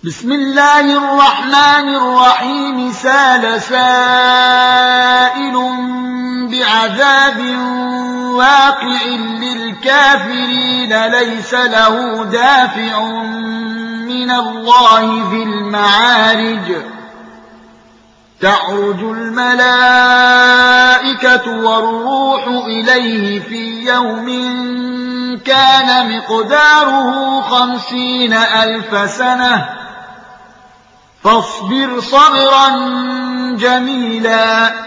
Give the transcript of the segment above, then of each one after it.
بسم الله الرحمن الرحيم سال سائل بعذاب واقع للكافرين ليس له دافع من الله ذي المعارج تعرج الملائكة والروح إليه في يوم كان مقداره 50,000 سنة فاصبر صبرا جميلا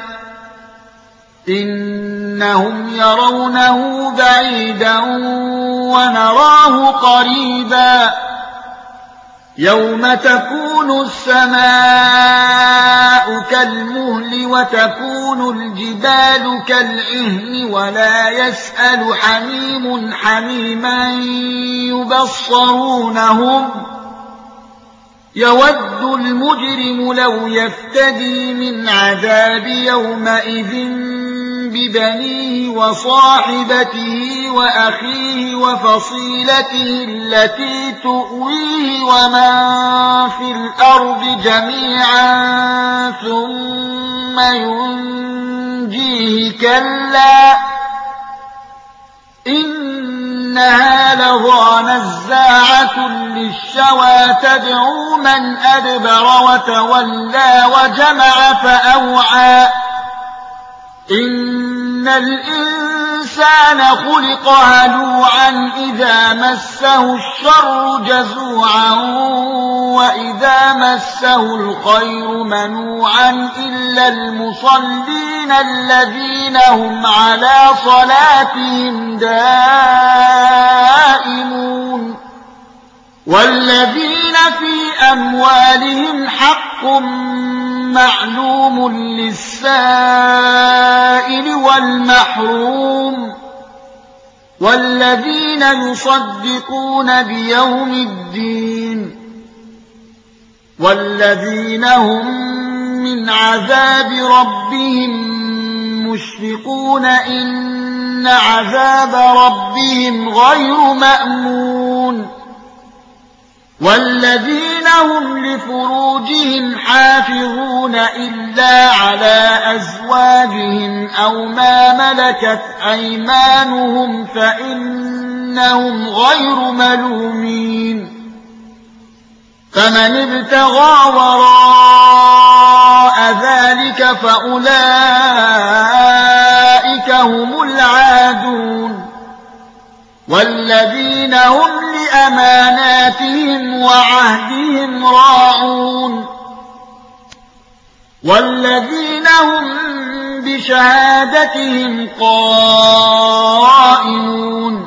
إنهم يرونه بعيدا ونراه قريبا يوم تكون السماء كالمهل وتكون الجبال كالعهن ولا يسأل حميم حميما يبصرونهم يود المجرم لو يفتدي من عذاب يومئذ ببنيه وصاحبته وأخيه وفصيلته التي تؤويه ومن في الأرض جميعا ثم ينجيه كلا إنها لظى نزاعة للشوى تدعو من أدبر وتولى وجمع فأوعى إن الإنسان خلق هلوعا إذا مسه الشر جزوعا وإذا مسه الخير منوعا إلا المصلين الذين هم على صلاتهم دائمون والذين في أموالهم حق معلوم للسائل والمحروم والذين يصدقون بيوم الدين والذين هم من عذاب ربهم مشفقون إن عذاب ربهم غير مأمون والذين هم لفروجهم حافظون إلا على أزواجهم أو ما ملكت أيمانهم فإنهم غير ملومين فمن ابتغى وراء ذلك فأولئك هم العادون والذين هم لأماناتهم وعهدهم راعون والذين هم بشهادتهم قائمون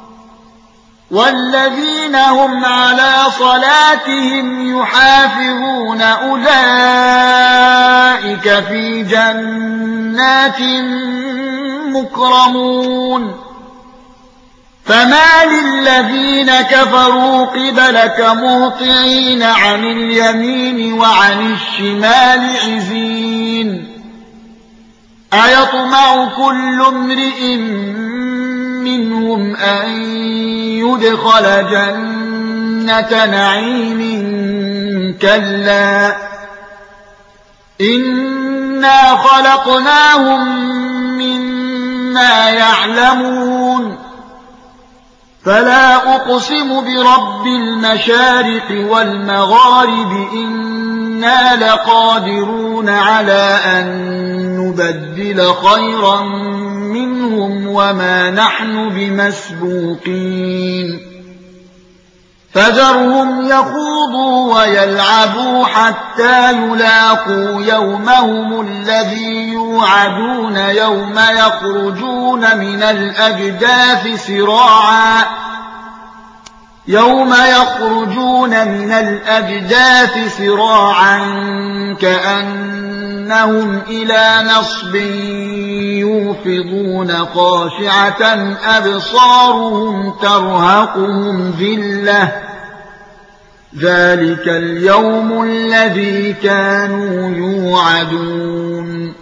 والذين هم على صلاتهم يحافظون أولئك في جنات مكرمون فما للذين كفروا قبلك مهطعين عن اليمين وعن الشمال عزين أيطمع كل امرئ منهم أن يدخل جنة نعيم كلا إنا خلقناهم مما يعلمون فلا أقسم برب المشارق والمغارب إنا لقادرون على أن نبدل خيرا منهم وما نحن بمسبوقين فذرهم يخوضوا ويلعبوا حتى يلاقوا يومهم الذي يوعدون يوم يخرجون من الأجداث سراعا كأنهم إلى نصب يوفضون خاشعة أبصارهم ترهقهم ذلة ذلك اليوم الذي كانوا يوعدون